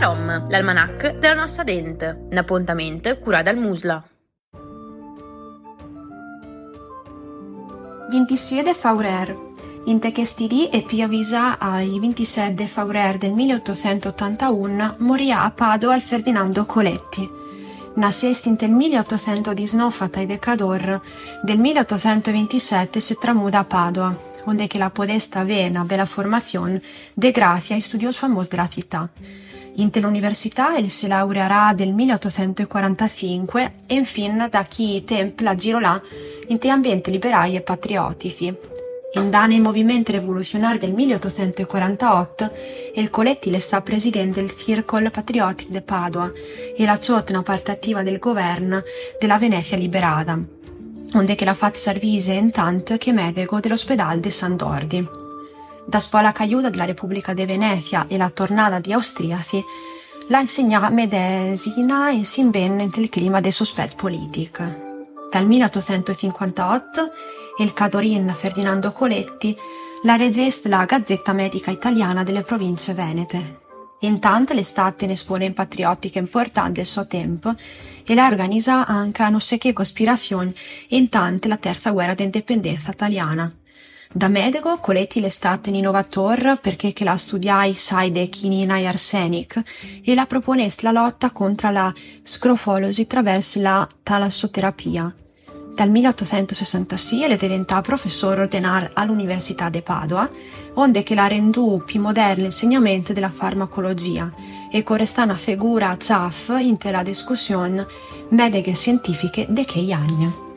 Rom, l'almanach della nostra dente, n'appuntamento curata dal Musla. 27 de febrer. In Techestiri e Piavisa ai 27 de febrer del 1881 morì a Padova il Ferdinando Coletti. Nascesti nel 1819 a Decador, del 1827 si tramuda a Padova, onde che la podesta avena bella formazione de grafia e studios famos della città. In l'università il si laureerà del 1845 e infine da chi tempo la girolà in te ambienti liberali e patriottici. In dane movimento rivoluzionario del 1848 il Coletti le sta presidente del Circolo Patriottico de Padova e la una parte attiva del governo della Venezia liberata, onde che la fat servise intanto che medico dell'ospedale de San Dordi. Da scuola caiuta della Repubblica de Venezia e la tornata di austriaci, la insegna medesina in bene nel clima del sospetto politico. Dal 1858 il Cadorin Ferdinando Coletti la regesta la Gazzetta Medica Italiana delle province venete. Intanto l'estate ne espone patriottiche importanti del suo tempo e la organizza anche a non sé che cospirazione intanto la terza guerra d'indipendenza italiana. Da medico, Coletti l'estate in innovator perché che la studiai sai de chinina e arsenic e la proponesse la lotta contro la scrofolosi attraverso la talassoterapia. Dal 1866 le diventa professore ordinario all'Università de Padova, onde che la rendù più moderno l'insegnamento della farmacologia e corresta una figura ciaf in la discussione mediche scientifiche de quei anni.